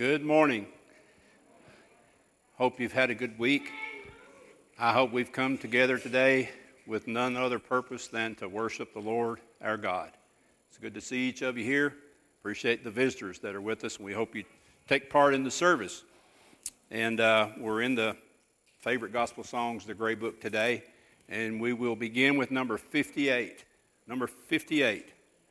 Good morning. Hope you've had a good week. I hope we've come together today with none other purpose than to worship the Lord our God. It's good to see each of you here. Appreciate the visitors that are with us, and we hope you take part in the service. And we're in the favorite gospel songs, the Gray Book today, and we will begin with number 58. Number 58.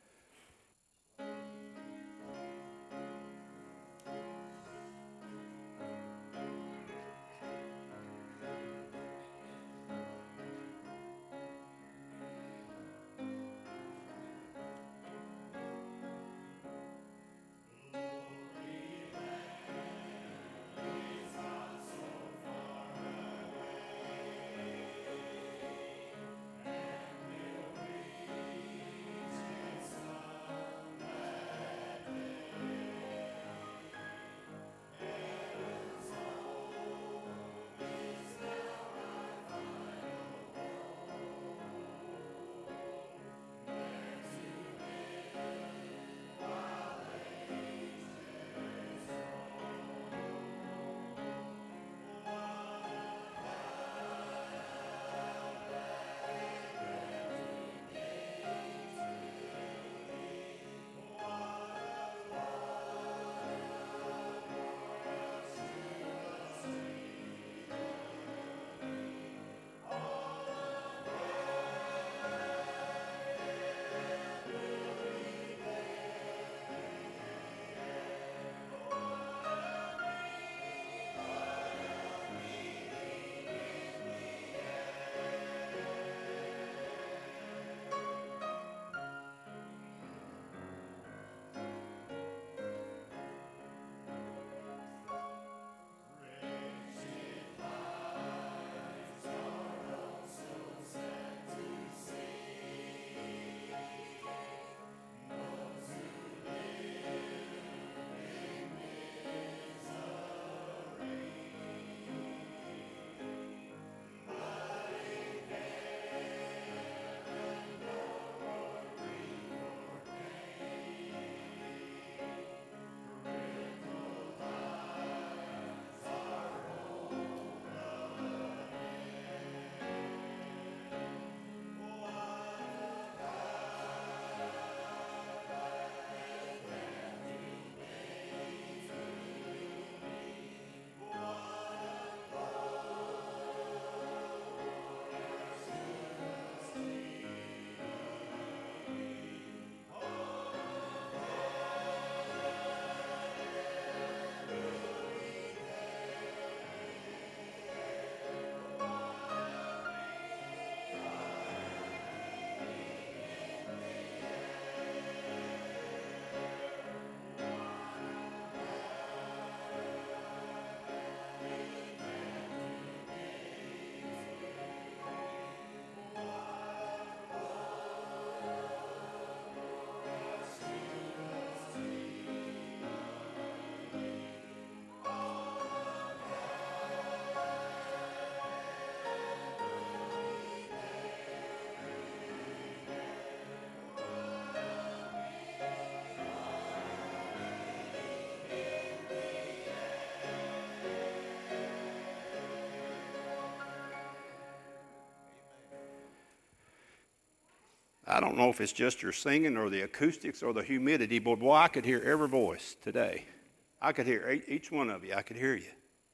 I don't know if it's just your singing or the acoustics or the humidity, but boy, I could hear every voice today. I could hear each one of you. I could hear you.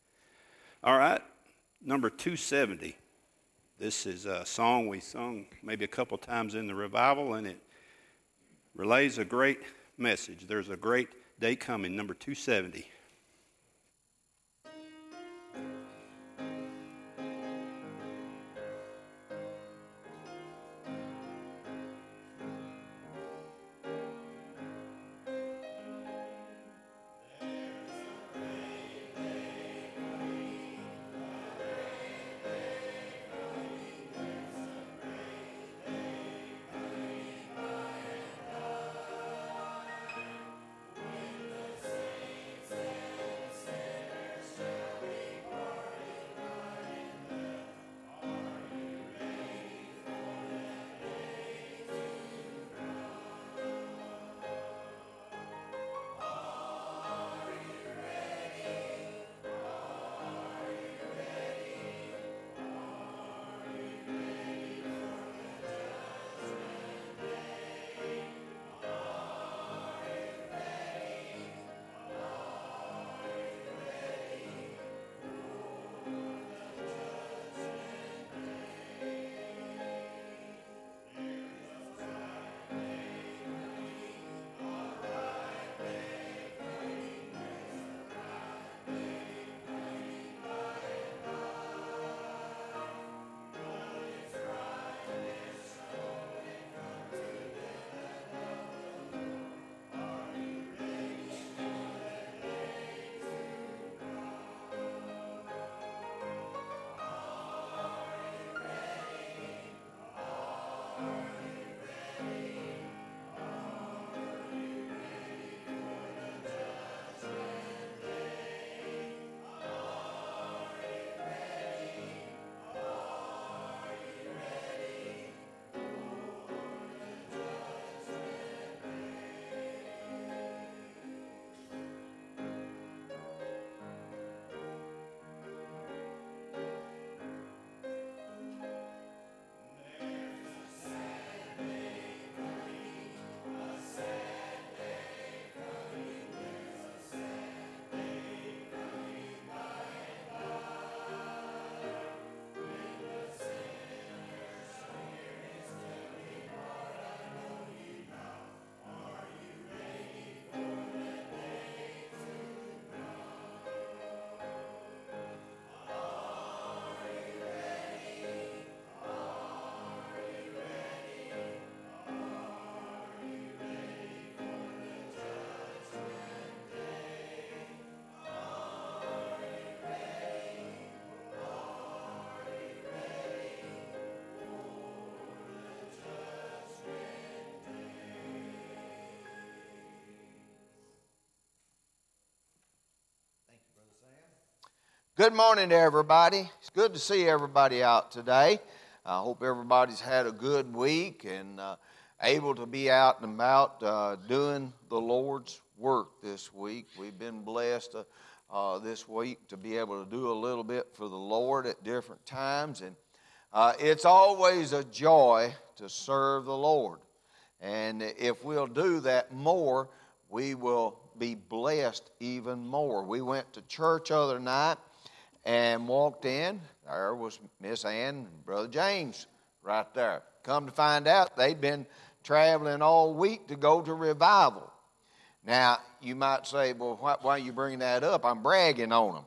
All right, number 270. This is a song we sung maybe a couple times in the revival, and it relays a great message. There's a great day coming, number 270. Good morning to everybody. It's good to see everybody out today. I hope everybody's had a good week and able to be out and about doing the Lord's work this week. We've been blessed this week to be able to do a little bit for the Lord at different times. And it's always a joy to serve the Lord. And if we'll do that more, we will be blessed even more. We went to church other night and walked in. There was Miss Ann and Brother James right there. Come to find out, they'd been traveling all week to go to revival. Now, you might say, well, why are you bringing that up? I'm bragging on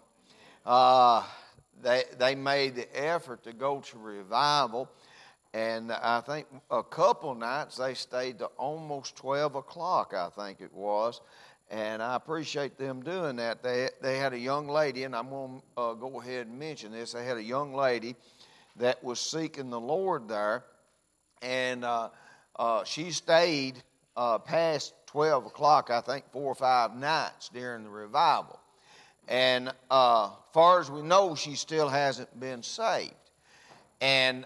them. They made the effort to go to revival, and I think a couple nights they stayed to almost 12 o'clock, I think it was. And I appreciate them doing that. They had a young lady, and I'm going to go ahead and mention this. They had a young lady that was seeking the Lord there, and she stayed past 12 o'clock, I think 4 or 5 nights during the revival. And far as we know, she still hasn't been saved. And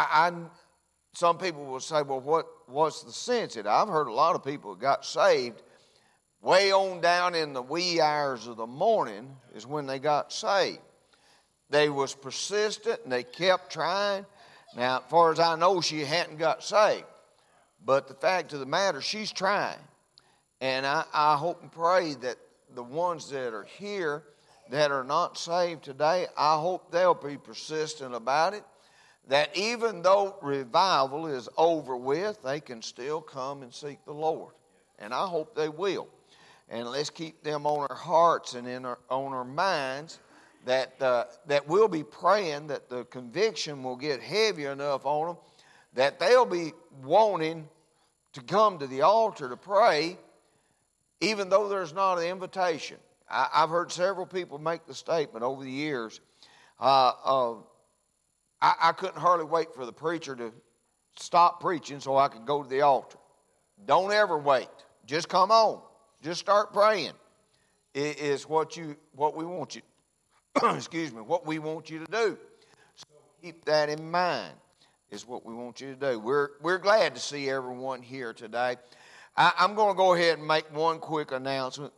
some people will say, well, what's the sense in it? I've heard a lot of people that got saved way on down in the wee hours of the morning is when they got saved. They was persistent and they kept trying. Now, as far as I know, she hadn't got saved. But the fact of the matter, she's trying. And I hope and pray that the ones that are here that are not saved today, I hope they'll be persistent about it. That even though revival is over with, they can still come and seek the Lord. And I hope they will. And let's keep them on our hearts and on our minds that we'll be praying that the conviction will get heavy enough on them that they'll be wanting to come to the altar to pray even though there's not an invitation. I've heard several people make the statement over the years, I couldn't hardly wait for the preacher to stop preaching so I could go to the altar. Don't ever wait. Just come on. Just start praying. It is what we want you, what we want you to do. So keep that in mind. Is what we want you to do. We're glad to see everyone here today. I'm going to go ahead and make one quick announcement.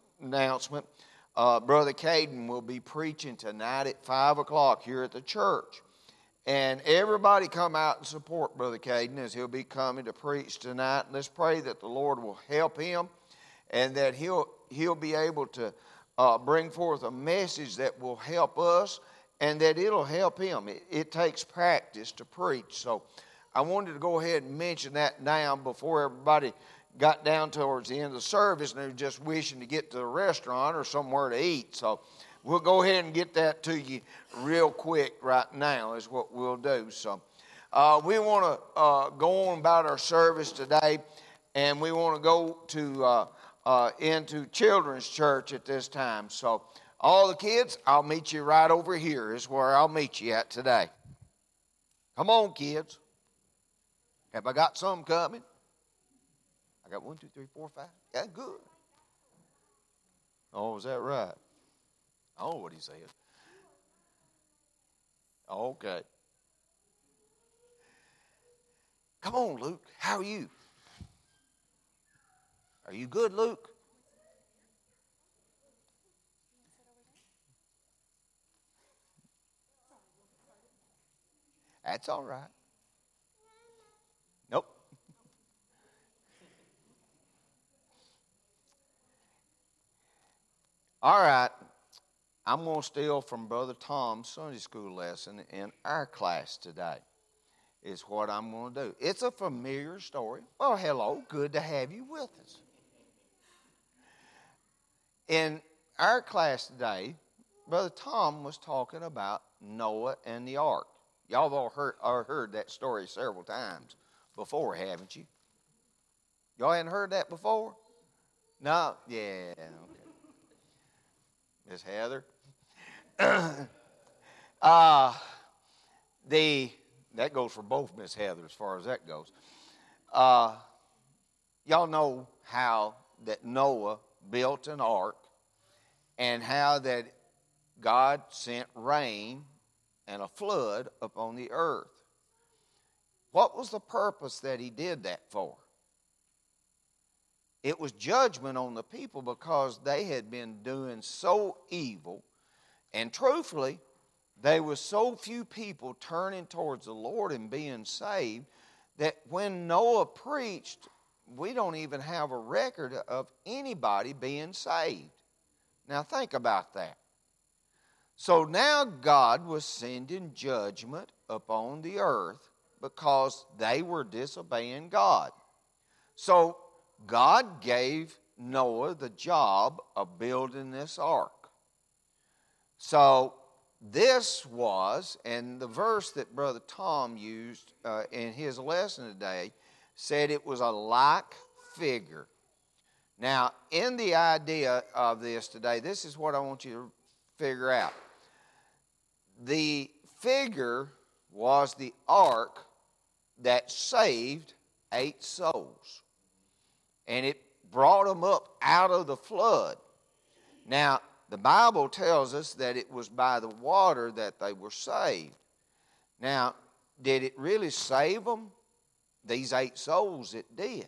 Brother Caden will be preaching tonight at 5 o'clock here at the church. And everybody come out and support Brother Caden as he'll be coming to preach tonight. Let's pray that the Lord will help him and that he'll be able to bring forth a message that will help us and that it'll help him. It takes practice to preach. So I wanted to go ahead and mention that now before everybody got down towards the end of the service and they're just wishing to get to the restaurant or somewhere to eat. So we'll go ahead and get that to you real quick right now is what we'll do. So we want to go on about our service today, and we want to go to into children's church at this time. So all the kids, I'll meet you right over here is where I'll meet you at today. Come on, kids. Have I got some coming? I got 1, 2, 3, 4, 5. Yeah, good. Oh, is that right? Oh, what he said. Okay. Come on, Luke. How are you? Are you good, Luke? That's all right. Nope. All right. I'm going to steal from Brother Tom's Sunday school lesson in our class today. Is what I'm going to do. It's a familiar story. Well, hello. Good to have you with us. In our class today, Brother Tom was talking about Noah and the ark. Y'all have all heard that story several times before, haven't you? Y'all hadn't heard that before? No? Yeah, okay. Miss Heather? That goes for both Miss Heather as far as that goes. Y'all know how that Noah built an ark and how that God sent rain and a flood upon the earth. What was the purpose that he did that for? It was judgment on the people because they had been doing so evil. And truthfully, there were so few people turning towards the Lord and being saved that when Noah preached, we don't even have a record of anybody being saved. Now think about that. So now God was sending judgment upon the earth because they were disobeying God. So God gave Noah the job of building this ark. So this was, and the verse that Brother Tom used in his lesson today said it was a like figure. Now, in the idea of this today, this is what I want you to figure out. The figure was the ark that saved 8 souls. And it brought them up out of the flood. Now, the Bible tells us that it was by the water that they were saved. Now, did it really save them? These 8 souls, it did.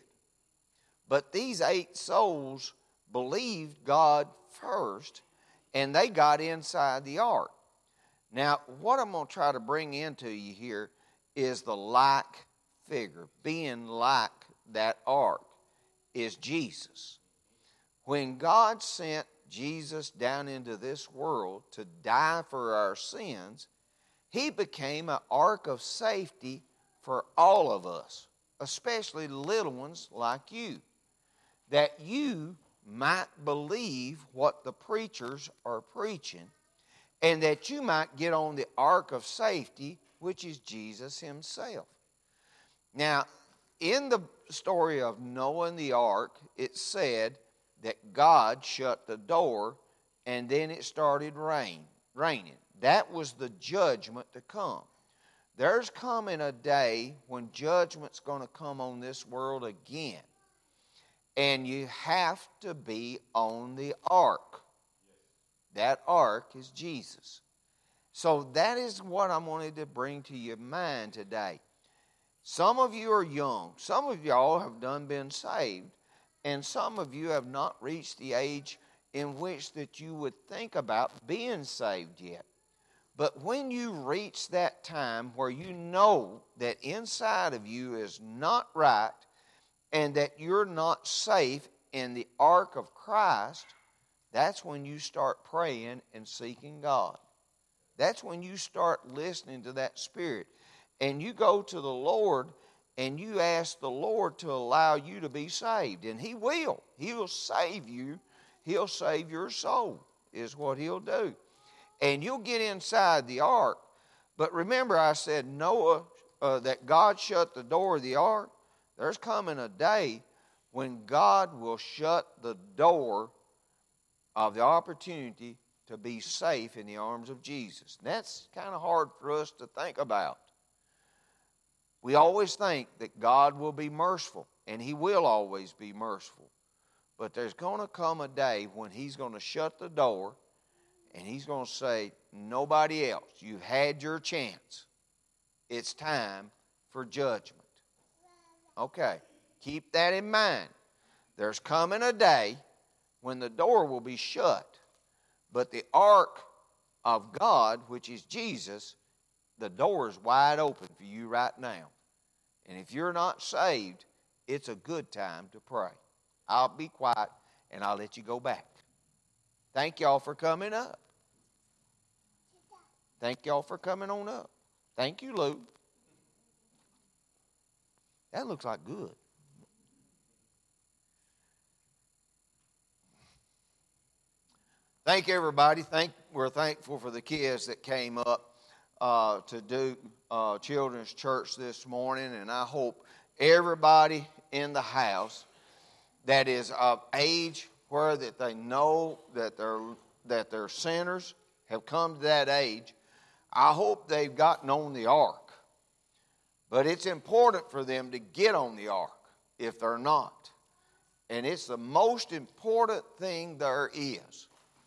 But these 8 souls believed God first, and they got inside the ark. Now, what I'm going to try to bring into you here is the like figure. Being like that ark is Jesus. When God sent Jesus down into this world to die for our sins, he became an ark of safety for all of us, especially little ones like you, that you might believe what the preachers are preaching, and that you might get on the ark of safety, which is Jesus himself. Now, in the story of Noah and the ark, it said that God shut the door and then it started raining. That was the judgment to come. There's coming a day when judgment's going to come on this world again. And you have to be on the ark. That ark is Jesus. So that is what I wanted to bring to your mind today. Some of you are young. Some of y'all have been saved. And some of you have not reached the age in which that you would think about being saved yet. But when you reach that time where you know that inside of you is not right and that you're not safe in the ark of Christ, that's when you start praying and seeking God. That's when you start listening to that Spirit. And you go to the Lord and you ask the Lord to allow you to be saved. And He will. He'll save you. He'll save your soul is what He'll do. And you'll get inside the ark. But remember I said Noah, that God shut the door of the ark. There's coming a day when God will shut the door of the opportunity to be safe in the arms of Jesus. And that's kind of hard for us to think about. We always think that God will be merciful, and He will always be merciful. But there's going to come a day when He's going to shut the door, and He's going to say, nobody else, you've had your chance. It's time for judgment. Okay, keep that in mind. There's coming a day when the door will be shut, but the ark of God, which is Jesus, the door is wide open for you right now. And if you're not saved, it's a good time to pray. I'll be quiet and I'll let you go back. Thank y'all for coming up. Thank y'all for coming on up. Thank you, Lou. That looks like good. Thank everybody. We're thankful for the kids that came up to do children's church this morning, and I hope everybody in the house that is of age where that they know that they're sinners have come to that age. I hope they've gotten on the ark, but it's important for them to get on the ark if they're not, and it's the most important thing there is.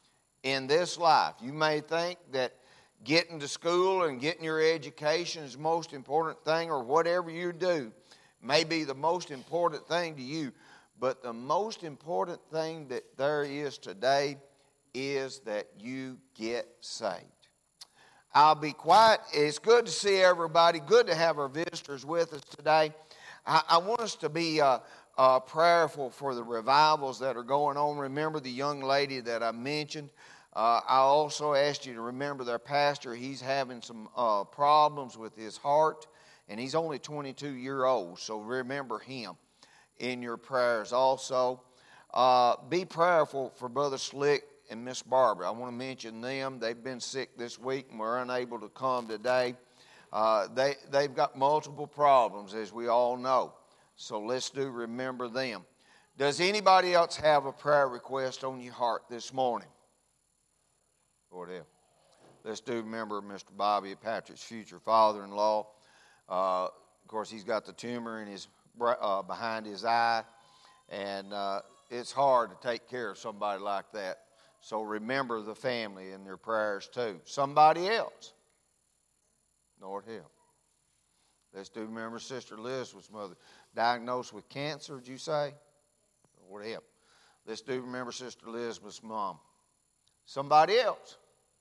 in this life. You may think that getting to school and getting your education is the most important thing, or whatever you do may be the most important thing to you. But the most important thing that there is today is that you get saved. I'll be quiet. It's good to see everybody. Good to have our visitors with us today. I want us to be prayerful for the revivals that are going on. Remember the young lady that I mentioned. I also asked you to remember their pastor. He's having some problems with his heart, and he's only 22-year-old, so remember him in your prayers also. Be prayerful for Brother Slick and Miss Barbara. I want to mention them. They've been sick this week and were unable to come today. They've got multiple problems, as we all know. So let's remember them. Does anybody else have a prayer request on your heart this morning? Lord help. Let's remember Mr. Bobby Patrick's future father-in-law. Of course, he's got the tumor in his behind his eye, and it's hard to take care of somebody like that. So remember the family in their prayers too. Somebody else. Lord help. Let's remember Sister Elizabeth's mother, diagnosed with cancer, did you say? Lord help. Let's remember Sister Elizabeth's mom. Somebody else.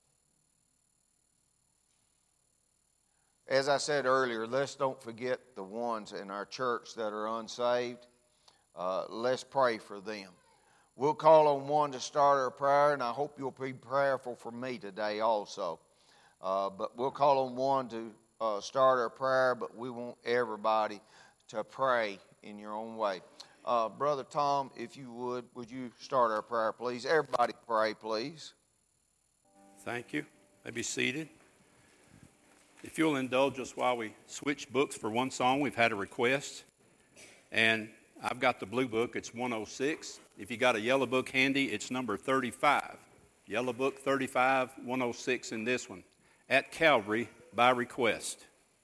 As I said earlier, let's don't forget the ones in our church that are unsaved. Let's pray for them. We'll call on one to start our prayer, and I hope you'll be prayerful for me today also. But we'll call on one to start our prayer, but we want everybody to pray in your own way. Brother Tom, if you would you start our prayer, please? Everybody pray, please. Thank you. May be seated. If you'll indulge us while we switch books for one song, we've had a request. And I've got the blue book. It's 106. If you got a yellow book handy, it's number 35. Yellow book 35, 106 in this one. At Calvary by request.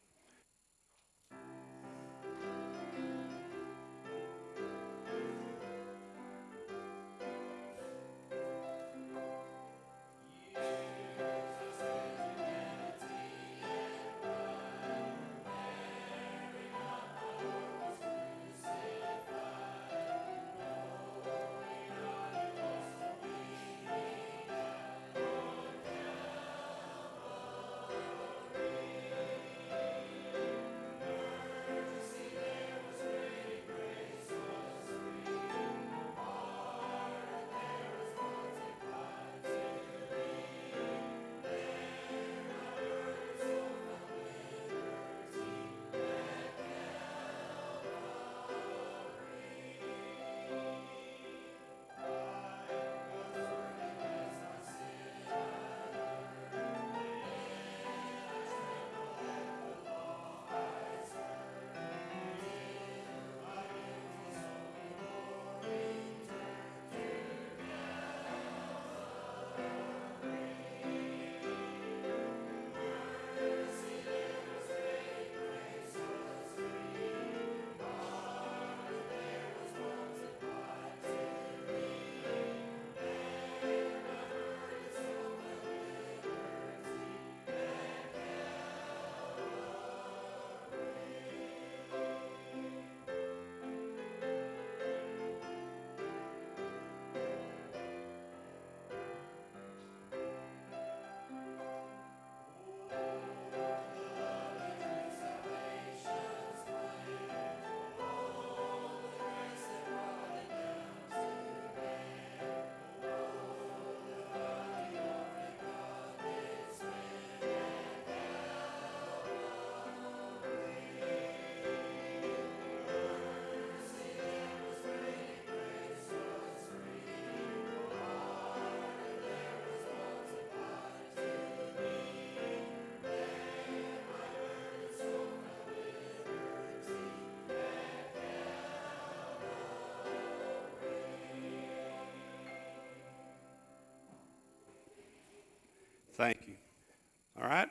Thank you. All right.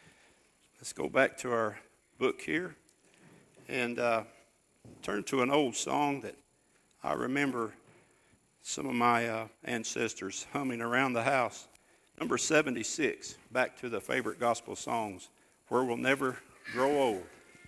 Let's go back to our book here and turn to an old song that I remember some of my ancestors humming around the house. Number 76, back to the favorite gospel songs, Where We'll Never Grow Old.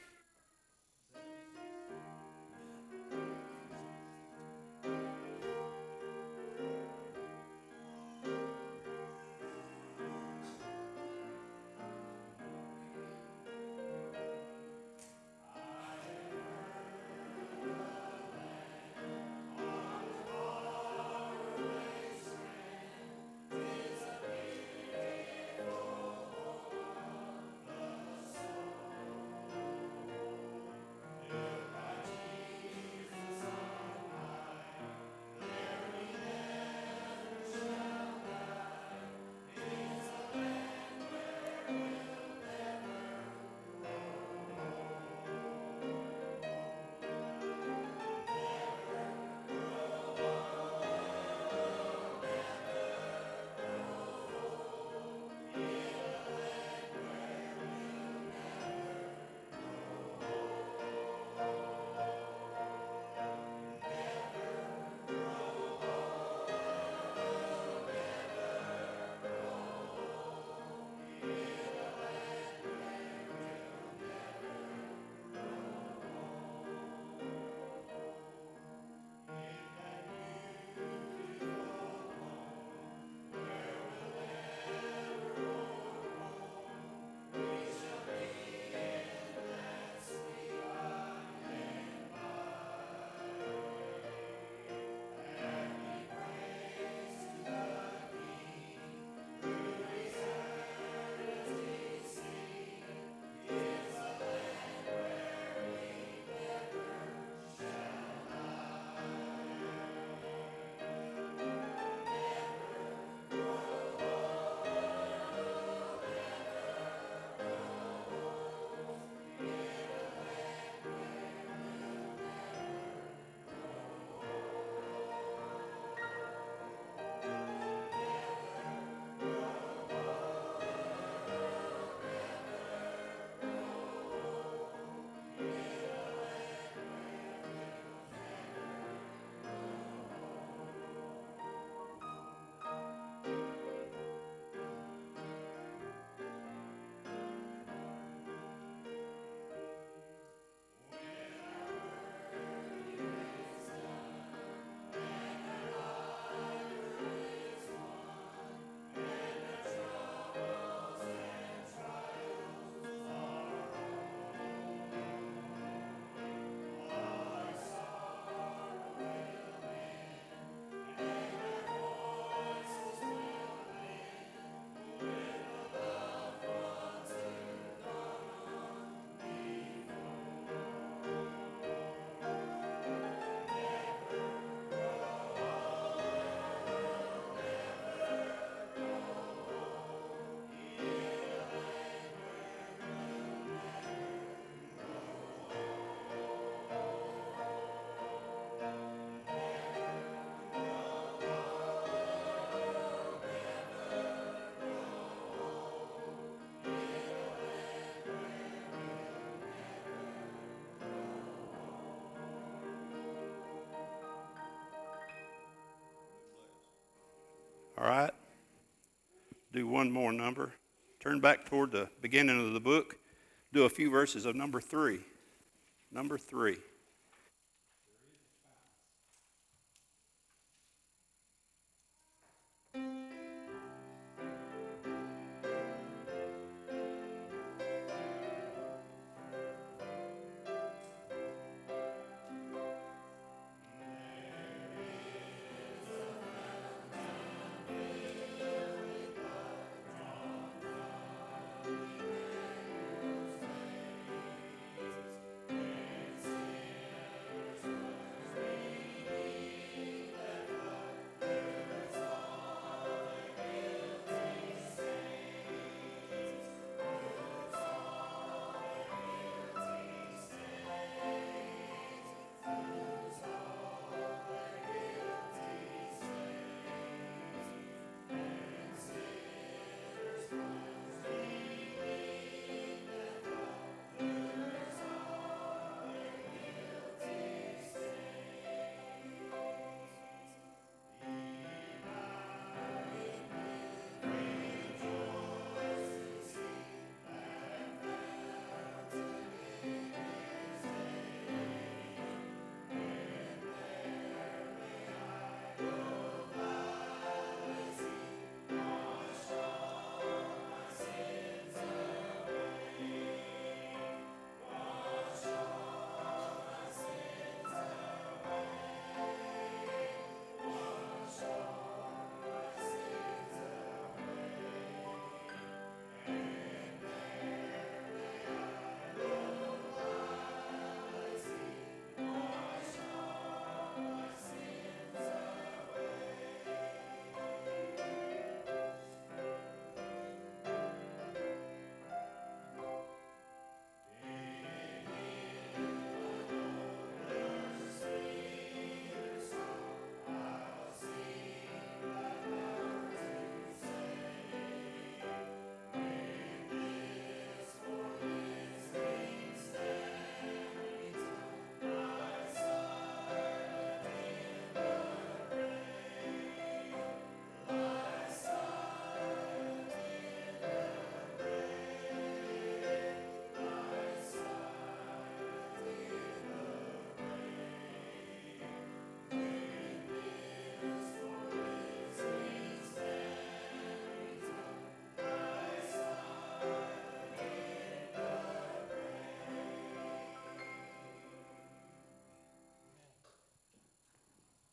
All right. Do one more number. Turn back toward the beginning of the book. Do a few verses of number 3. Number 3.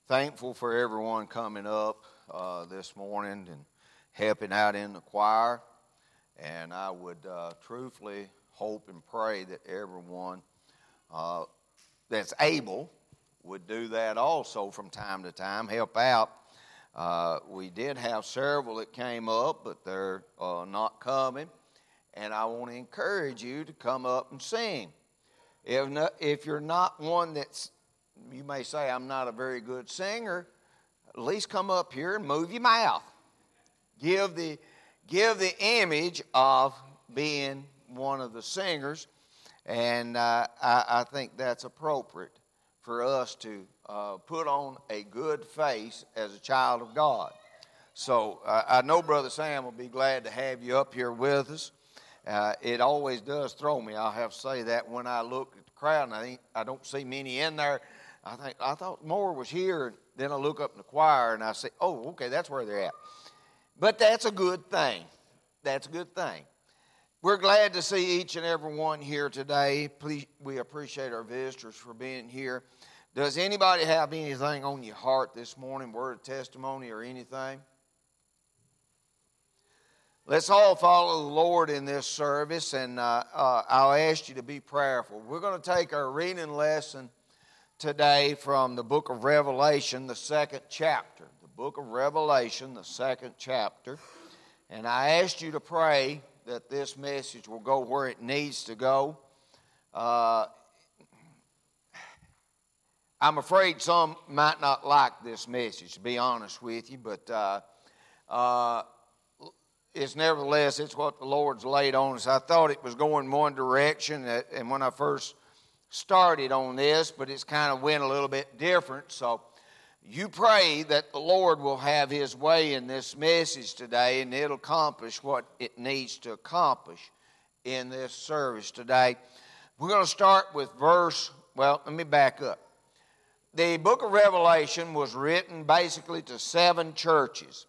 Thankful for everyone coming up this morning and helping out in the choir. And I would truthfully hope and pray that everyone that's able would do that also from time to time, help out. We did have several that came up, but they're not coming. And I want to encourage you to come up and sing. If you're not one that's, you may say, I'm not a very good singer, at least come up here and move your mouth. Give the image of being one of the singers, and I think that's appropriate for us to put on a good face as a child of God. So I know Brother Sam will be glad to have you up here with us. It always does throw me, I'll have to say that, when I look at the crowd and I don't see many in there. I thought more was here, and then I look up in the choir and I say, oh, okay, that's where they're at. But that's a good thing. That's a good thing. We're glad to see each and every one here today. Please, we appreciate our visitors for being here. Does anybody have anything on your heart this morning, word of testimony or anything? Let's all follow the Lord in this service, and I'll ask you to be prayerful. We're going to take our reading lesson today from the book of Revelation, the 2nd chapter. The book of Revelation, the 2nd chapter. And I asked you to pray that this message will go where it needs to go. I'm afraid some might not like this message, to be honest with you, but it's nevertheless, it's what the Lord's laid on us. I thought it was going one direction, and when I first started on this, but it's kind of went a little bit different. So you pray that the Lord will have His way in this message today, and it'll accomplish what it needs to accomplish in this service today. We're going to start with let me back up. The book of Revelation was written basically to 7 churches.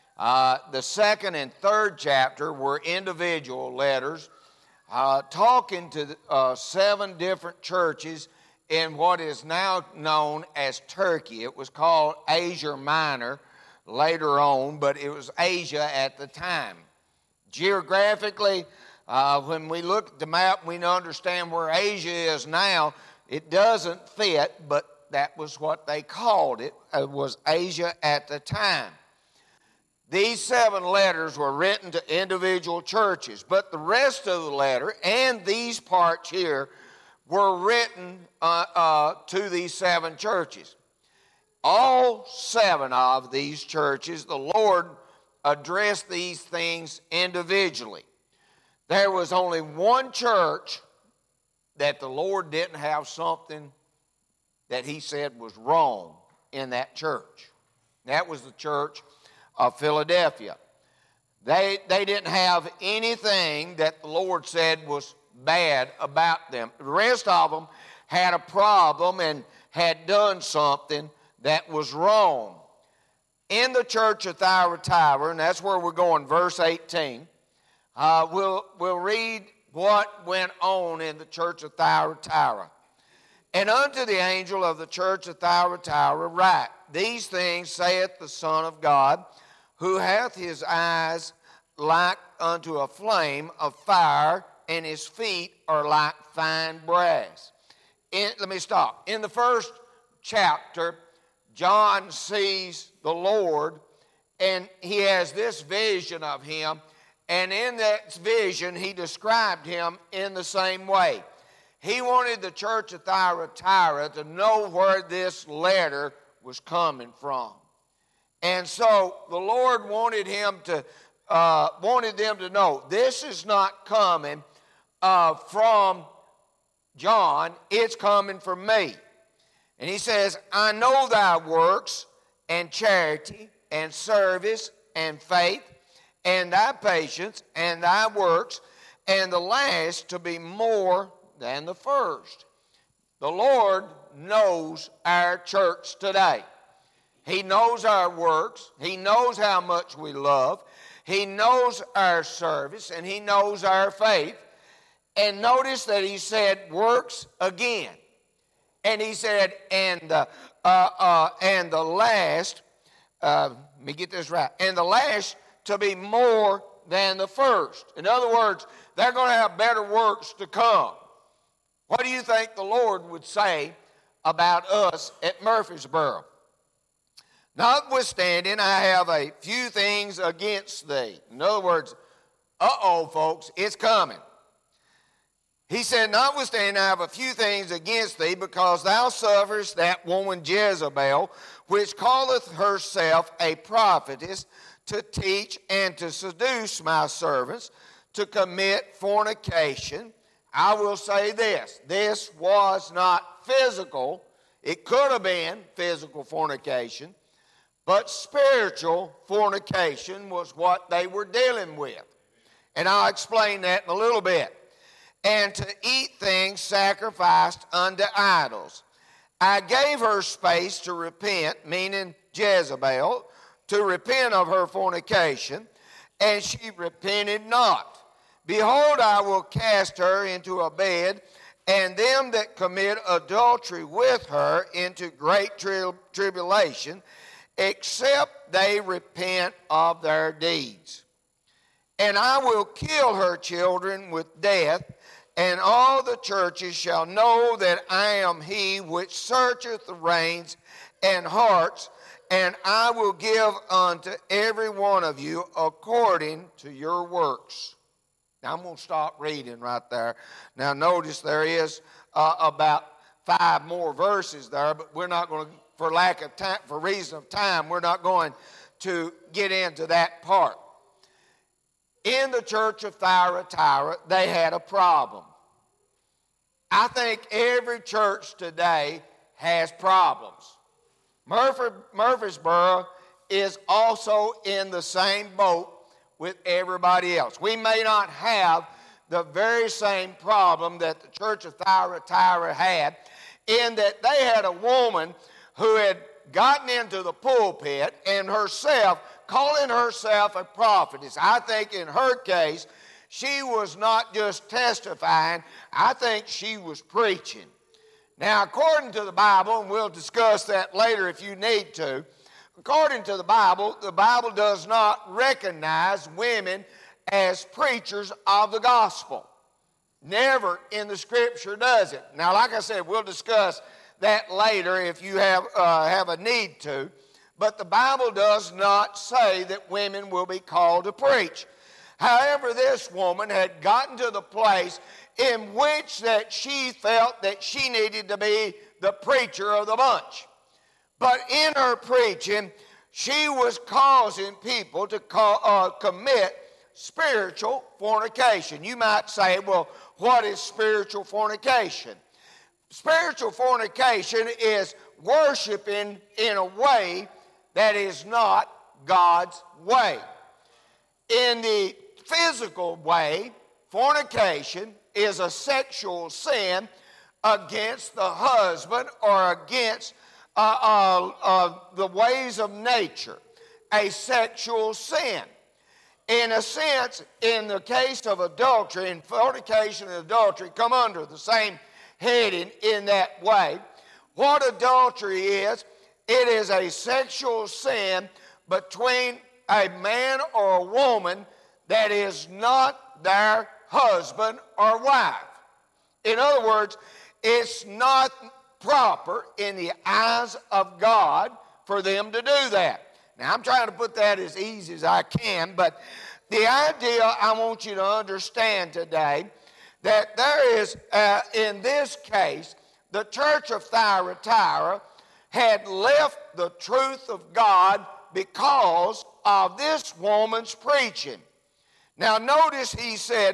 The 2nd and 3rd chapter were individual letters talking to 7 different churches in what is now known as Turkey. It was called Asia Minor later on, but it was Asia at the time. Geographically, when we look at the map, we understand where Asia is now. It doesn't fit, but that was what they called it. It was Asia at the time. These 7 letters were written to individual churches, but the rest of the letter and these parts here were written to these 7 churches. All 7 of these churches, the Lord addressed these things individually. There was only one church that the Lord didn't have something that He said was wrong in that church. That was the church of Philadelphia. They didn't have anything that the Lord said was bad about them. The rest of them had a problem and had done something that was wrong. In the church of Thyatira, and that's where we're going, verse 18, we'll read what went on in the church of Thyatira. And unto the angel of the church of Thyatira write, These things saith the Son of God, who hath his eyes like unto a flame of fire, and his feet are like fine brass. Let me stop. In the first chapter, John sees the Lord, and he has this vision of Him, and in that vision, he described Him in the same way. He wanted the church of Thyatira to know where this letter was coming from. And so the Lord wanted them to know this is not coming from John, it's coming from me. And he says, I know thy works and charity and service and faith and thy patience and thy works, and the last to be more than the first. The Lord knows our church today. He knows our works. He knows how much we love. He knows our service, and He knows our faith. And notice that He said works again. And He said, and and the last, let me get this right, and the last to be more than the first. In other words, they're going to have better works to come. What do you think the Lord would say about us at Murfreesboro? Notwithstanding, I have a few things against thee. In other words, folks, it's coming. He said, notwithstanding, I have a few things against thee, because thou sufferest that woman Jezebel, which calleth herself a prophetess, to teach and to seduce my servants to commit fornication. I will say this was not physical. It could have been physical fornication, but spiritual fornication was what they were dealing with. And I'll explain that in a little bit. And to eat things sacrificed unto idols. I gave her space to repent, meaning Jezebel, to repent of her fornication, and she repented not. Behold, I will cast her into a bed, and them that commit adultery with her into great tribulation, except they repent of their deeds. And I will kill her children with death, and all the churches shall know that I am he which searcheth the reins and hearts, and I will give unto every one of you according to your works. Now I'm going to stop reading right there. Now notice there is about 5 more verses there, but we're not going to, for lack of time, for reason of time, we're not going to get into that part. In the church of Thyatira, they had a problem. I think every church today has problems. Murfreesboro is also in the same boat with everybody else. We may not have the very same problem that the church of Thyatira had, in that they had a woman who had gotten into the pulpit and calling herself a prophetess. I think in her case, she was not just testifying, I think she was preaching. Now, according to the Bible, and we'll discuss that later if you need to, according to the Bible does not recognize women as preachers of the gospel. Never in the Scripture does it. Now, like I said, we'll discuss that later if you have a need to. But the Bible does not say that women will be called to preach. However, this woman had gotten to the place in which that she felt that she needed to be the preacher of the bunch. But in her preaching, she was causing people to commit spiritual fornication. You might say, well, what is spiritual fornication? Spiritual fornication is worshiping in a way that is not God's way. In the physical way, fornication is a sexual sin against the husband or against the ways of nature, a sexual sin. In a sense, in the case of adultery, and fornication and adultery come under the same heading in that way. What adultery is, it is a sexual sin between a man or a woman that is not their husband or wife. In other words, it's not proper in the eyes of God for them to do that. Now, I'm trying to put that as easy as I can, but the idea I want you to understand today, that there is, in this case, the church of Thyatira had left the truth of God because of this woman's preaching. Now, notice he said,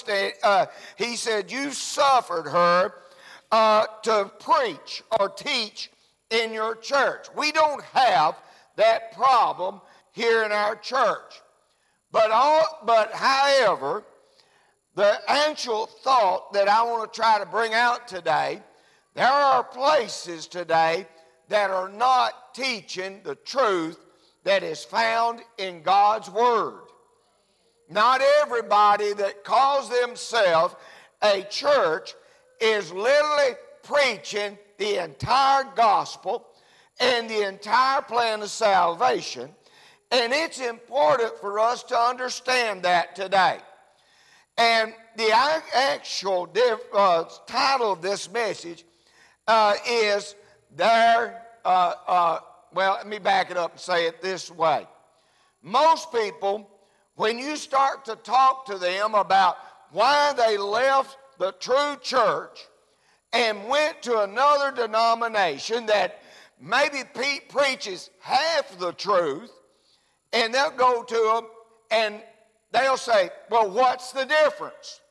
he said, you suffered her to preach or teach in your church. We don't have that problem here in our church. But however, the actual thought that I want to try to bring out today, there are places today that are not teaching the truth that is found in God's Word. Not everybody that calls themselves a church is literally preaching the entire gospel and the entire plan of salvation. And it's important for us to understand that today. And the actual title of this message is well, let me back it up and say it this way. Most people, when you start to talk to them about why they left the true church and went to another denomination that maybe preaches half the truth, and they'll go to them and they'll say, well, what's the difference?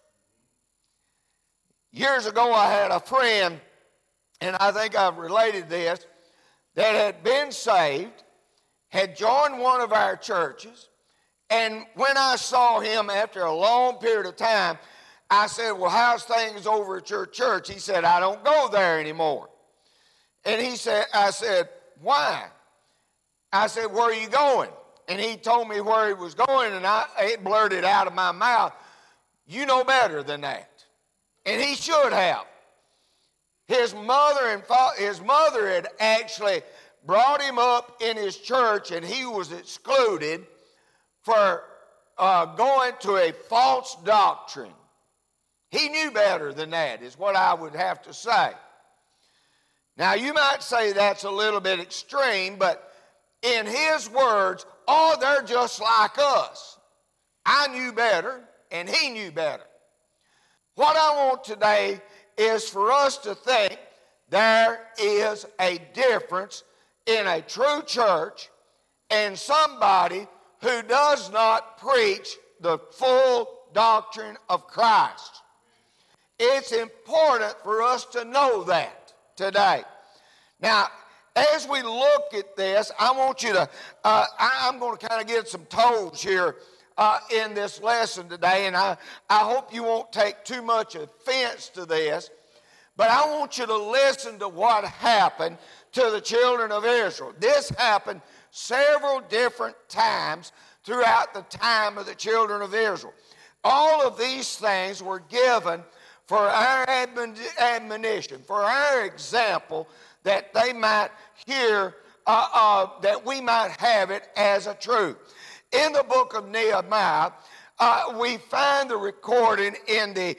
Years ago, I had a friend, and I think I've related this, that had been saved, had joined one of our churches, and when I saw him after a long period of time, I said, well, how's things over at your church? He said, I don't go there anymore. And I said, why? I said, where are you going? And he told me where he was going, and it blurted out of my mouth, you know better than that. And he should have. His mother had actually brought him up in his church, and he was excluded for going to a false doctrine. He knew better than that, is what I would have to say. Now, you might say that's a little bit extreme, but in his words, oh, they're just like us. I knew better, and he knew better. What I want today is for us to think there is a difference in a true church and somebody who does not preach the full doctrine of Christ. It's important for us to know that today. Now, as we look at this, I want you to, I'm going to kind of get some toes here in this lesson today, and I hope you won't take too much offense to this, but I want you to listen to what happened to the children of Israel. This happened several different times throughout the time of the children of Israel. All of these things were given for our admonition, for our example, that they might hear, that we might have it as a truth. In the book of Nehemiah, we find the recording in the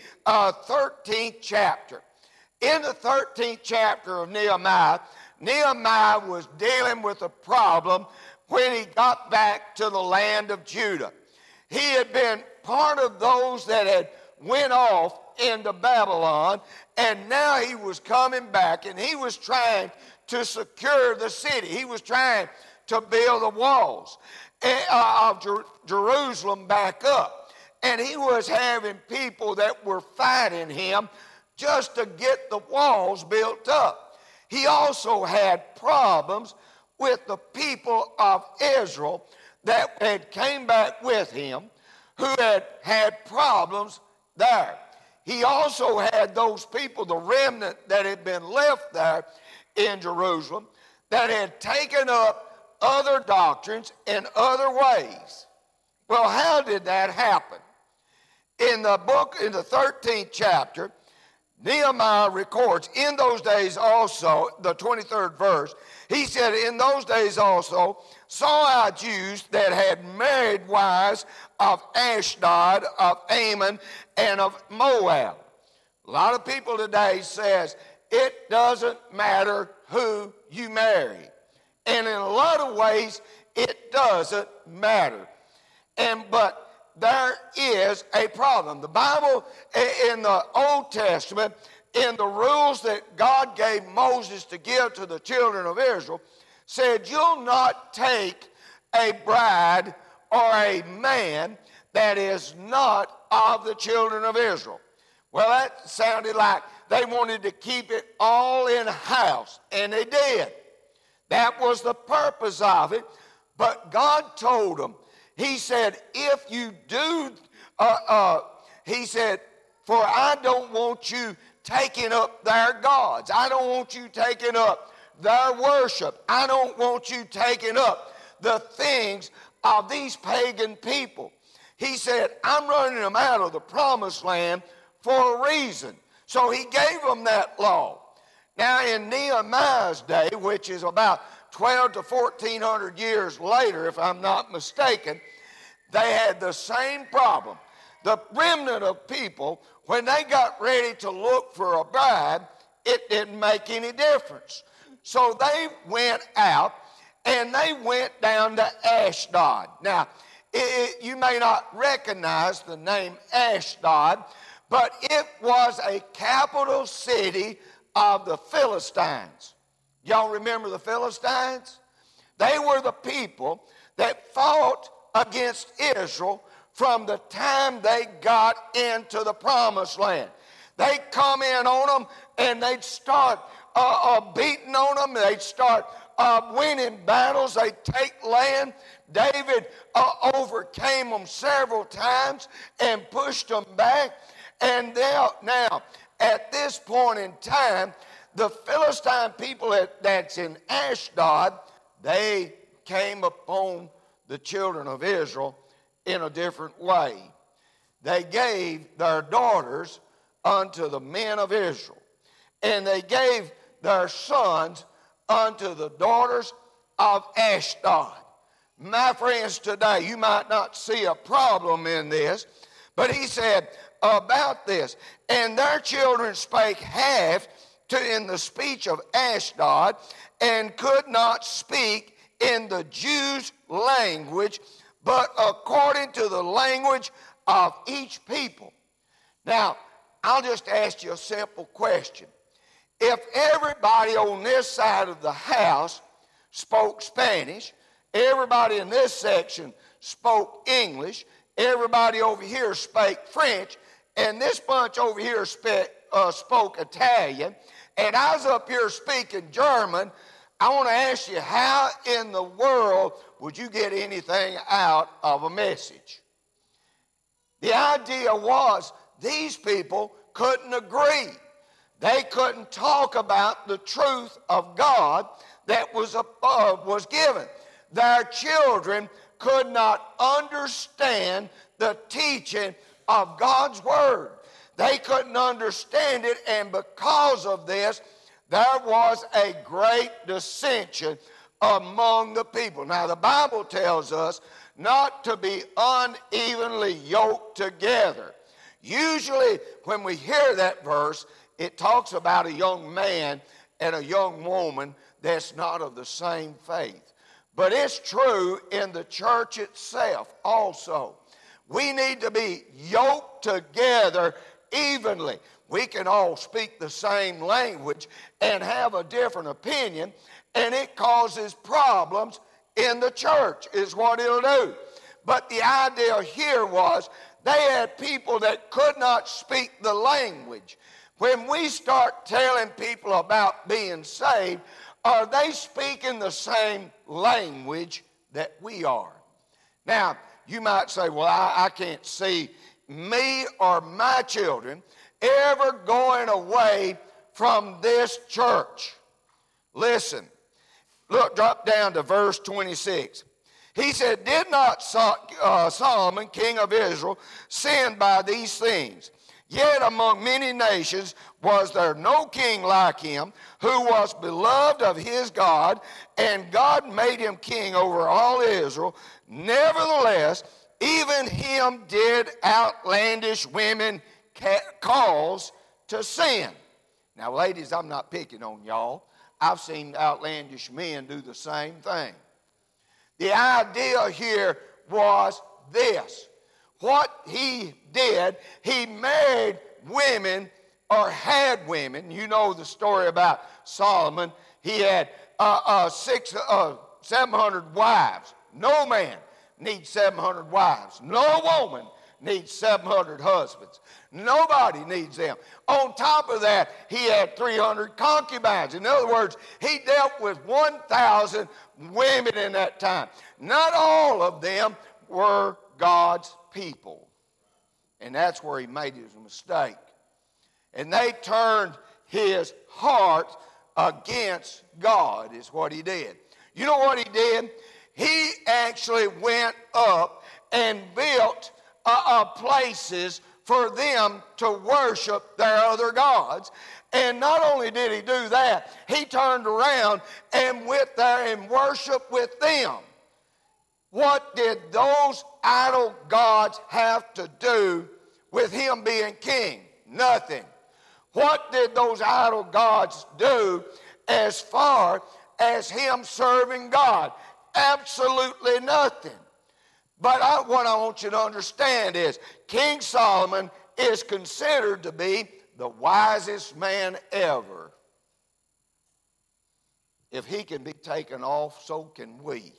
13th chapter. In the 13th chapter of Nehemiah, Nehemiah was dealing with a problem when he got back to the land of Judah. He had been part of those that had went off into Babylon, and now he was coming back, and he was trying to secure the city. He was trying to build the walls of Jerusalem back up. And he was having people that were fighting him just to get the walls built up. He also had problems with the people of Israel that had came back with him, who had problems there. He also had those people, the remnant that had been left there in Jerusalem, that had taken up other doctrines in other ways. Well, how did that happen? In the 13th chapter, Nehemiah records, in those days also, the 23rd verse, he said, in those days also saw I Jews that had married wives of Ashdod, of Ammon, and of Moab. A lot of people today says, it doesn't matter who you marry. And in a lot of ways, it doesn't matter. But there is a problem. The Bible in the Old Testament, in the rules that God gave Moses to give to the children of Israel, said you'll not take a bride or a man that is not of the children of Israel. Well, that sounded like they wanted to keep it all in-house, and they did. That was the purpose of it. But God told them, he said, if you do, he said, for I don't want you taking up their gods. I don't want you taking up their worship. I don't want you taking up the things of these pagan people. He said, I'm running them out of the promised land for a reason. So he gave them that law. Now in Nehemiah's day, which is about 12 to 1400 years later, if I'm not mistaken, they had the same problem. The remnant of people, when they got ready to look for a bride, it didn't make any difference. So they went out and they went down to Ashdod. Now, you may not recognize the name Ashdod, but it was a capital city of the Philistines. Y'all remember the Philistines? They were the people that fought against Israel from the time they got into the promised land. They'd come in on them and they'd start beating on them. They'd start winning battles. They'd take land. David overcame them several times and pushed them back. And now, at this point in time, the Philistine people that's in Ashdod, they came upon the children of Israel in a different way. They gave their daughters unto the men of Israel, and they gave their sons unto the daughters of Ashdod. My friends, today you might not see a problem in this, but he said about this, and their children spake half in the speech of Ashdod, and could not speak in the Jews' language, but according to the language of each people. Now, I'll just ask you a simple question. If everybody on this side of the house spoke Spanish, everybody in this section spoke English, everybody over here spoke French, and this bunch over here spoke Italian, and I was up here speaking German, I want to ask you, how in the world would you get anything out of a message? The idea was these people couldn't agree. They couldn't talk about the truth of God that was given. Their children could not understand the teaching of God's Word. They couldn't understand it, and because of this, there was a great dissension among the people. Now, the Bible tells us not to be unevenly yoked together. Usually, when we hear that verse, it talks about a young man and a young woman that's not of the same faith. But it's true in the church itself also. We need to be yoked together evenly. We can all speak the same language and have a different opinion, and it causes problems in the church, is what it'll do. But the idea here was they had people that could not speak the language. When we start telling people about being saved, are they speaking the same language that we are? Now, you might say, well, I can't see me or my children ever going away from this church. Listen, look, drop down to verse 26. He said, did not Solomon, king of Israel, sin by these things? Yet among many nations was there no king like him, who was beloved of his God, and God made him king over all Israel. Nevertheless, even him did outlandish women cause to sin. Now, ladies, I'm not picking on y'all. I've seen outlandish men do the same thing. The idea here was this. What he did, he married women or had women. You know the story about Solomon. He had 700 wives. No man needs 700 wives. No woman needs 700 husbands. Nobody needs them. On top of that, he had 300 concubines. In other words, he dealt with 1,000 women in that time. Not all of them were God's people. And that's where he made his mistake. And they turned his heart against God, is what he did. You know what he did? He actually went up and built places for them to worship their other gods. And not only did he do that, he turned around and went there and worshiped with them. What did those idol gods have to do with him being king? Nothing. What did those idol gods do as far as him serving God? Absolutely nothing. But what I want you to understand is King Solomon is considered to be the wisest man ever. If he can be taken off, so can we.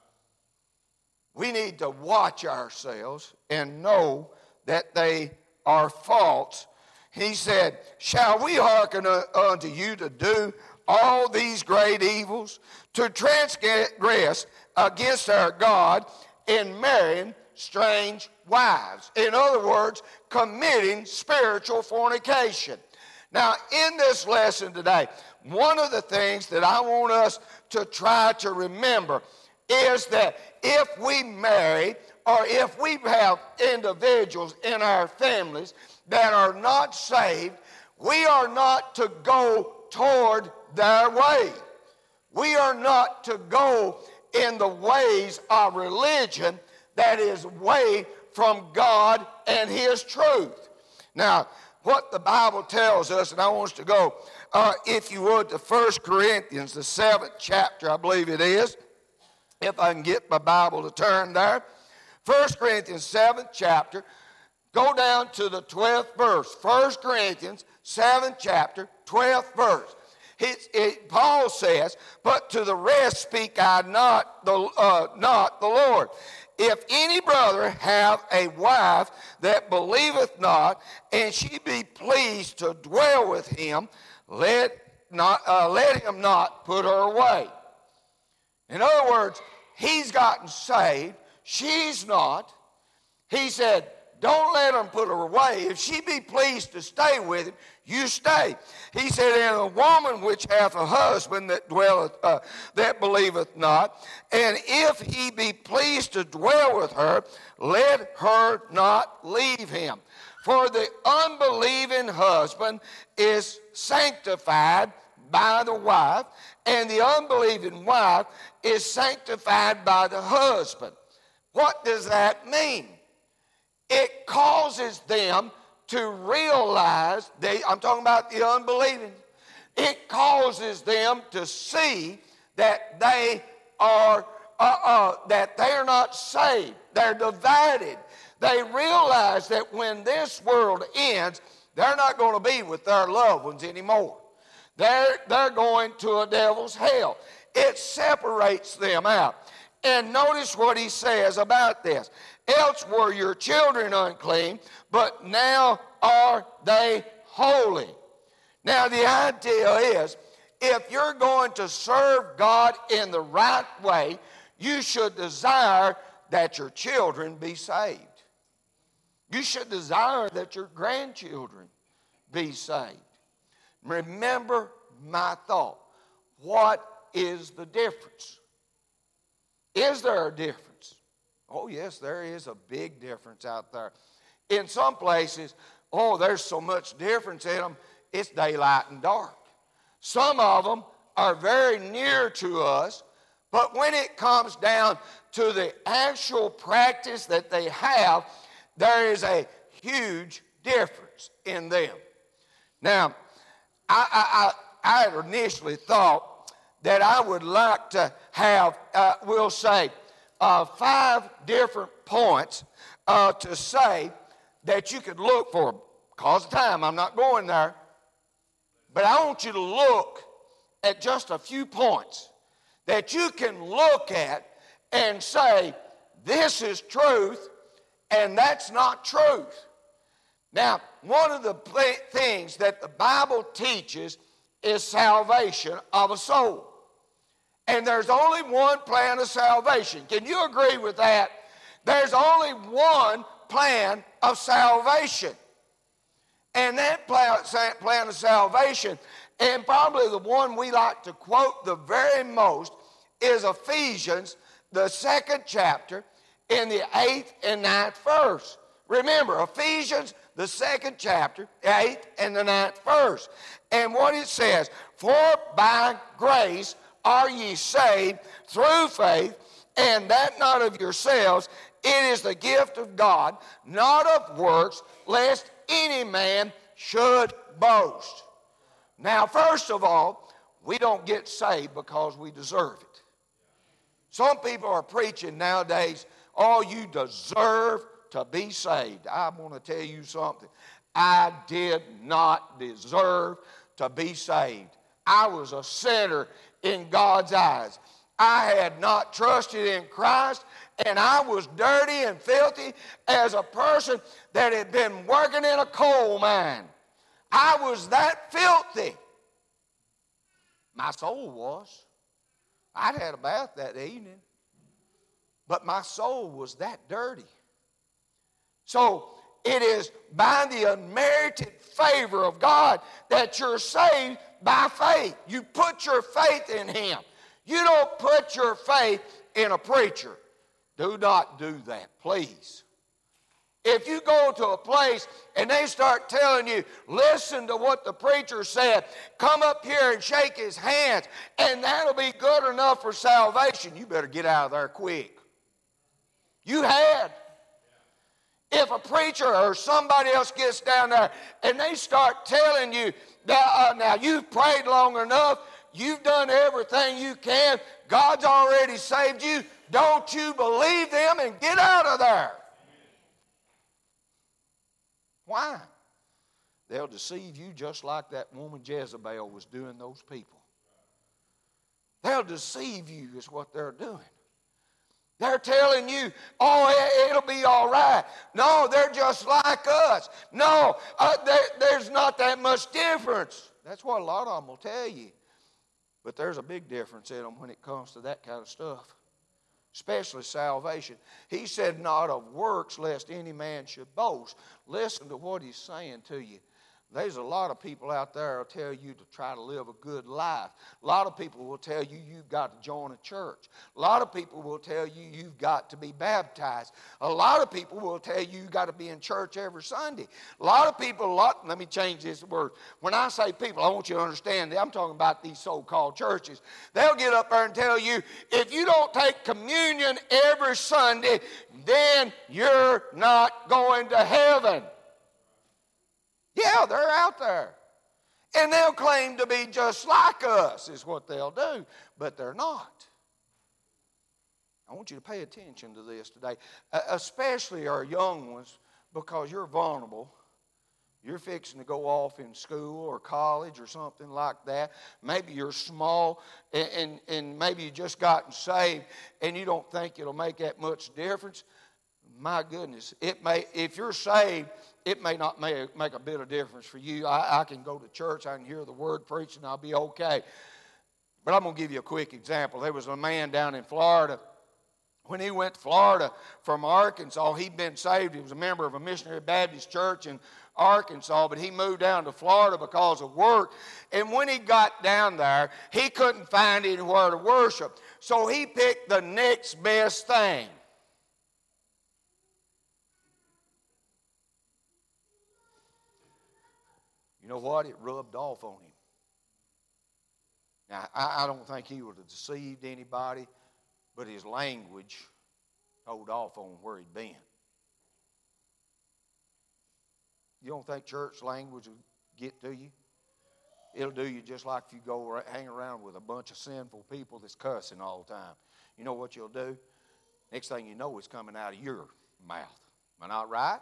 We need to watch ourselves and know that they are false. He said, shall we hearken unto you to do all these great evils, to transgress against our God in marrying strange wives? In other words, committing spiritual fornication. Now, in this lesson today, one of the things that I want us to try to remember is that if we marry or if we have individuals in our families that are not saved, we are not to go toward their way. We are not to go in the ways of religion that is away from God and His truth. Now, what the Bible tells us, and I want us to go, if you would, to 1 Corinthians, the 7th chapter, I believe it is, if I can get my Bible to turn there. 1 Corinthians 7th chapter, go down to the 12th verse. 1 Corinthians 7th chapter, 12th verse. Paul says, but to the rest speak I not the Lord. If any brother have a wife that believeth not, and she be pleased to dwell with him, let him not put her away. In other words, he's gotten saved, she's not. He said, don't let him put her away. If she be pleased to stay with him, you stay. He said, and a woman which hath a husband that that believeth not, and if he be pleased to dwell with her, let her not leave him. For the unbelieving husband is sanctified by the wife, and the unbelieving wife is sanctified by the husband. What does that mean? It causes them to realize, I'm talking about the unbelieving, it causes them to see that they are not saved. They're divided. They realize that when this world ends, they're not going to be with their loved ones anymore. They're going to a devil's hell. It separates them out. And notice what he says about this. Else were your children unclean, but now are they holy. Now the idea is, if you're going to serve God in the right way, you should desire that your children be saved. You should desire that your grandchildren be saved. Remember my thought. What is the difference? Is there a difference? Oh, yes, there is a big difference out there. In some places, there's so much difference in them, it's daylight and dark. Some of them are very near to us, but when it comes down to the actual practice that they have, there is a huge difference in them. Now, I had initially thought that I would like to have, we'll say, 5 different points to say that you could look for. Because of time, I'm not going there. But I want you to look at just a few points that you can look at and say, this is truth and that's not truth. Now, one of the things that the Bible teaches is salvation of a soul. And there's only one plan of salvation. Can you agree with that? There's only one plan of salvation. And that plan of salvation, and probably the one we like to quote the very most, is Ephesians, the 2nd chapter, in the 8th and 9th verse. Remember, Ephesians, the 2nd chapter, 8th and the 9th verse. And what it says, for by grace are ye saved through faith, and that not of yourselves, it is the gift of God, not of works, lest any man should boast. Now, first of all, we don't get saved because we deserve it. Some people are preaching nowadays, oh, you deserve to be saved. I want to tell you something. I did not deserve to be saved. I was a sinner in God's eyes. I had not trusted in Christ, and I was dirty and filthy as a person that had been working in a coal mine. I was that filthy. My soul was. I'd had a bath that evening, but my soul was that dirty. So it is by the unmerited favor of God that you're saved by faith. You put your faith in Him. You don't put your faith in a preacher. Do not do that, please. If you go to a place and they start telling you, listen to what the preacher said, come up here and shake his hands, and that'll be good enough for salvation, you better get out of there quick. You had. If a preacher or somebody else gets down there and they start telling you, now you've prayed long enough, you've done everything you can, God's already saved you, don't you believe them and get out of there. Why? They'll deceive you just like that woman Jezebel was doing those people. They'll deceive you is what they're doing. They're telling you, oh, it'll be all right. No, they're just like us. No, there's not that much difference. That's what a lot of them will tell you. But there's a big difference in them when it comes to that kind of stuff, especially salvation. He said, not of works, lest any man should boast. Listen to what he's saying to you. There's a lot of people out there who tell you to try to live a good life. A lot of people will tell you you've got to join a church. A lot of people will tell you you've got to be baptized. A lot of people will tell you you've got to be in church every Sunday. A lot of people, let me change this word. When I say people, I want you to understand that I'm talking about these so-called churches. They'll get up there and tell you, if you don't take communion every Sunday, then you're not going to heaven. Yeah, they're out there. And they'll claim to be just like us is what they'll do, but they're not. I want you to pay attention to this today, especially our young ones, because you're vulnerable. You're fixing to go off in school or college or something like that. Maybe you're small and maybe you just gotten saved and you don't think it'll make that much difference. My goodness, if you're saved, it may not make a bit of difference for you. I can go to church, I can hear the word preached, and I'll be okay. But I'm going to give you a quick example. There was a man down in Florida. When he went to Florida from Arkansas, he'd been saved. He was a member of a missionary Baptist church in Arkansas, but he moved down to Florida because of work. And when he got down there, he couldn't find anywhere to worship. So he picked the next best thing. You know what? It rubbed off on him. Now, I don't think he would have deceived anybody, but his language told off on where he'd been. You don't think church language will get to you? It'll do you just like if you go hang around with a bunch of sinful people that's cussing all the time. You know what you'll do? Next thing you know, it's coming out of your mouth. Am I not right?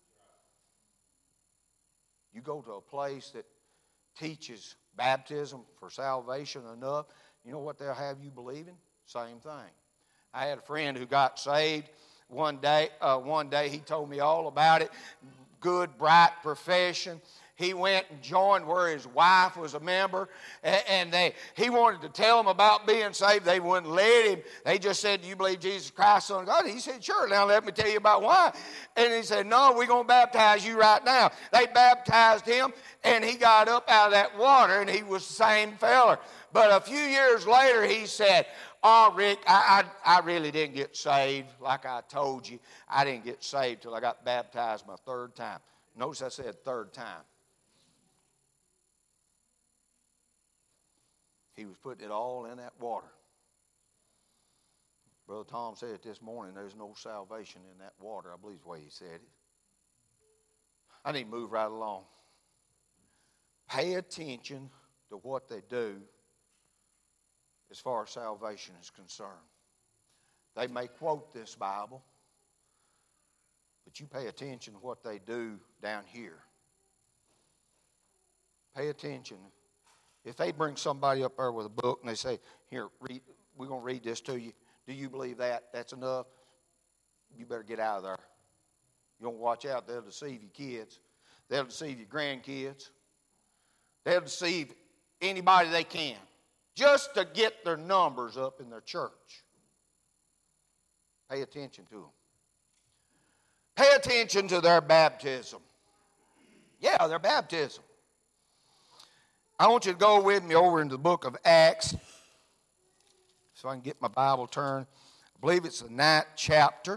You go to a place that teaches baptism for salvation enough, you know what they'll have you believing? Same thing. I had a friend who got saved one day. He told me all about it. Good, bright profession. He went and joined where his wife was a member, and he wanted to tell them about being saved. They wouldn't let him. They just said, do you believe Jesus Christ, Son of God? He said, sure, now let me tell you about why. And he said, no, we're going to baptize you right now. They baptized him, and he got up out of that water, and he was the same feller. But a few years later, he said, oh, Rick, I really didn't get saved like I told you. I didn't get saved till I got baptized my third time. Notice I said third time. He was putting it all in that water. Brother Tom said it this morning, there's no salvation in that water. I believe is the way he said it. I need to move right along. Pay attention to what they do as far as salvation is concerned. They may quote this Bible, but you pay attention to what they do down here. Pay attention. If they bring somebody up there with a book and they say, here, read, we're going to read this to you. Do you believe that? That's enough? You better get out of there. You don't watch out, they'll deceive your kids. They'll deceive your grandkids. They'll deceive anybody they can just to get their numbers up in their church. Pay attention to them. Pay attention to their baptism. Yeah, their baptism. I want you to go with me over into the book of Acts so I can get my Bible turned. I believe it's the 8th chapter.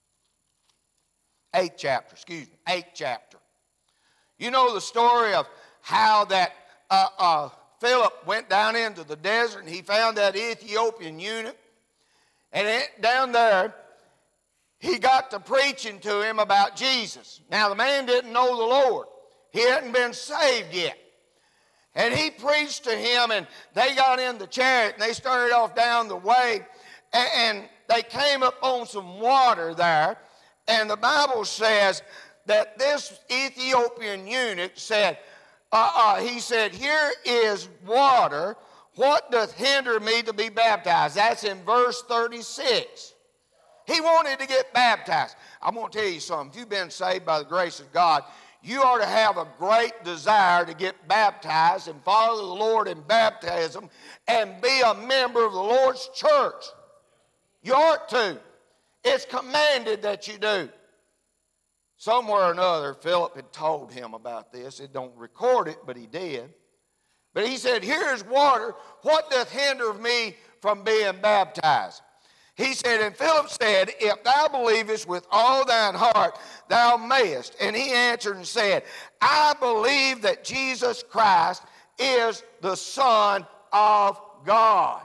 You know the story of how that Philip went down into the desert and he found that Ethiopian eunuch. And down there, he got to preaching to him about Jesus. Now, the man didn't know the Lord. He hadn't been saved yet. And he preached to him, and they got in the chariot, and they started off down the way, and they came up on some water there. And the Bible says that this Ethiopian eunuch said, he said, here is water. What doth hinder me to be baptized? That's in verse 36. He wanted to get baptized. I'm going to tell you something. If you've been saved by the grace of God, you ought to have a great desire to get baptized and follow the Lord in baptism and be a member of the Lord's church. You ought to. It's commanded that you do. Somewhere or another, Philip had told him about this. It don't record it, but he did. But he said, here's water. What doth hinder me from being baptized? He said, and Philip said, if thou believest with all thine heart, thou mayest. And he answered and said, I believe that Jesus Christ is the Son of God.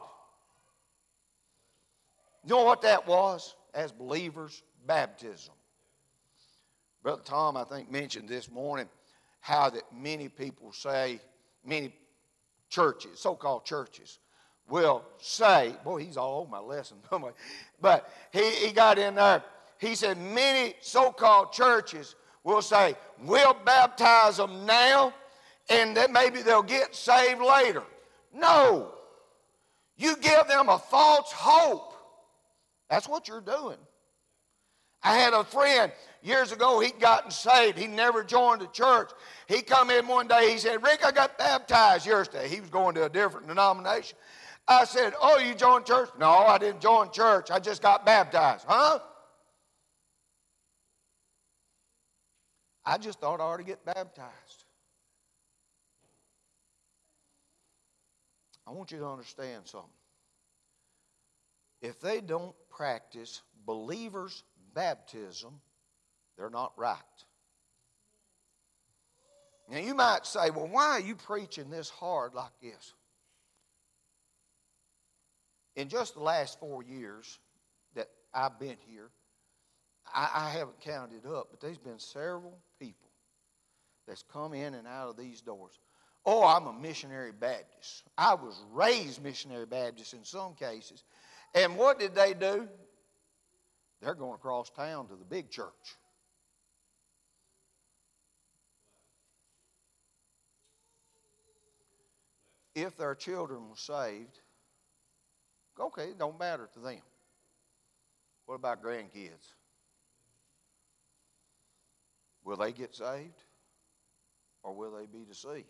You know what that was? As believers, baptism. Brother Tom, I think, mentioned this morning how that many people say, many churches, so-called churches, will say, boy, he's all over my lesson. But he got in there. He said many so-called churches will say, we'll baptize them now and then maybe they'll get saved later. No. You give them a false hope. That's what you're doing. I had a friend years ago, he'd gotten saved. He never joined the church. He come in one day, he said, Rick, I got baptized yesterday. He was going to a different denomination. I said, oh, you joined church? No, I didn't join church. I just got baptized. Huh? I just thought I ought to get baptized. I want you to understand something. If they don't practice believers' baptism, they're not right. Now you might say, well, why are you preaching this hard like this? In just the last 4 years that I've been here, I haven't counted up, but there's been several people that's come in and out of these doors. Oh, I'm a missionary Baptist. I was raised missionary Baptist in some cases. And what did they do? They're going across town to the big church. If their children were saved, okay, it don't matter to them. What about grandkids? Will they get saved or will they be deceived?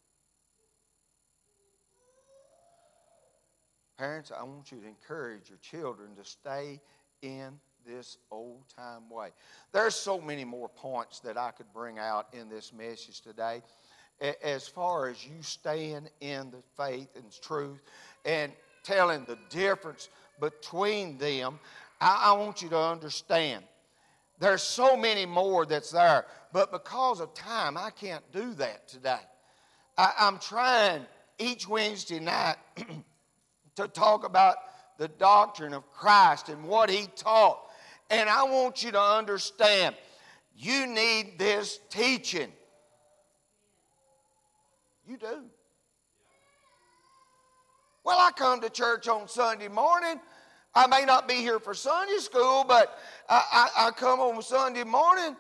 Parents, I want you to encourage your children to stay in this old-time way. There's so many more points that I could bring out in this message today as far as you staying in the faith and truth and telling the difference between them. I want you to understand There's so many more that's there. But because of time, I can't do that today. I'm trying each Wednesday night to talk about the doctrine of Christ and what He taught. And I want you to understand, you need this teaching. You do. Well, I come to church on Sunday morning. I may not be here for Sunday school, but I come on Sunday morning.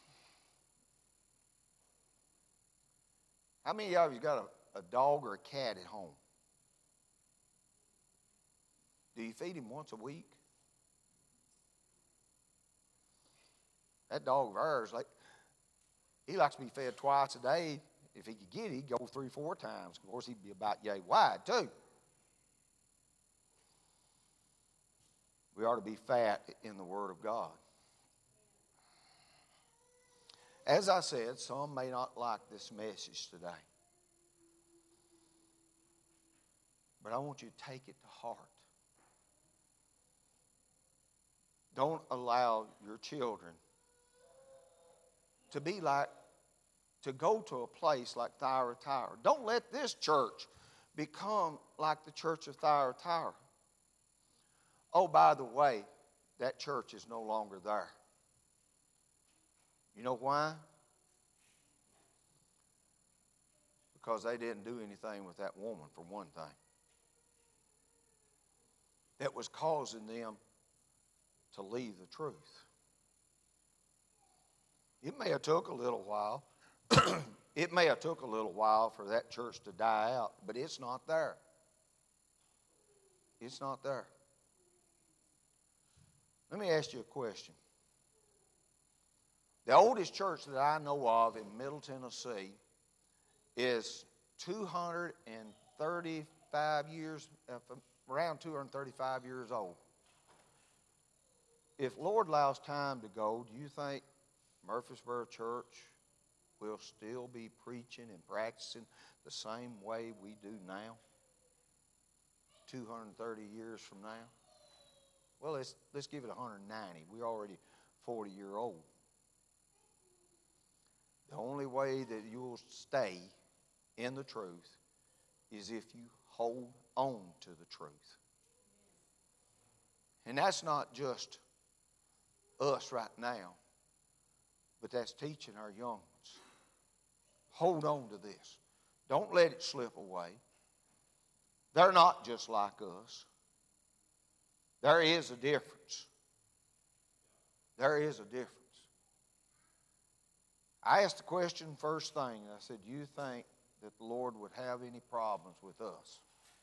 How many of you got a dog or a cat at home? Do you feed him once a week? That dog of ours, he likes to be fed twice a day. If he could get it, he'd go 3-4 times. Of course, he'd be about yay wide, too. We ought to be fat in the Word of God. As I said, some may not like this message today. But I want you to take it to heart. Don't allow your children to go to a place like Thyatira. Don't let this church become like the church of Thyatira. Oh, by the way, that church is no longer there. You know why? Because they didn't do anything with that woman, for one thing. That was causing them to leave the truth. It may have took a little while. It may have took a little while for that church to die out, but it's not there. It's not there. Let me ask you a question. The oldest church that I know of in Middle Tennessee is 235 years, around 235 years old. If Lord allows time to go, do you think Murfreesboro Church will still be preaching and practicing the same way we do now, 230 years from now? Well, let's give it 190. We're already 40-year-old. The only way that you'll stay in the truth is if you hold on to the truth. And that's not just us right now, but that's teaching our young ones. Hold on to this. Don't let it slip away. They're not just like us. There is a difference. There is a difference. I asked the question first thing. I said, do you think that the Lord would have any problems with us?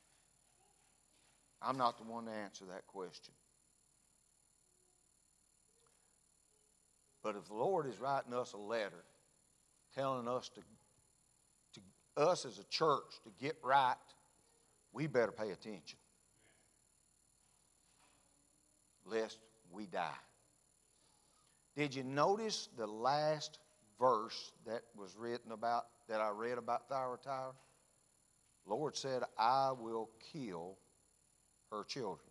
I'm not the one to answer that question. But if the Lord is writing us a letter telling us to us as a church to get right, we better pay attention, lest we die. Did you notice the last verse that was written about, that I read about Thyatira? The Lord said, I will kill her children.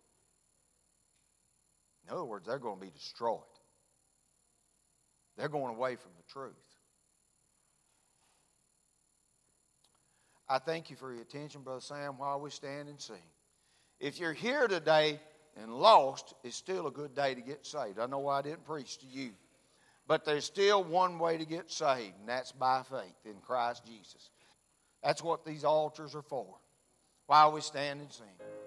In other words, they're going to be destroyed. They're going away from the truth. I thank you for your attention, Brother Sam, while we stand and sing. If you're here today and lost, it's still a good day to get saved. I know I didn't preach to you, but there's still one way to get saved, and that's by faith in Christ Jesus. That's what these altars are for, while we stand and sing.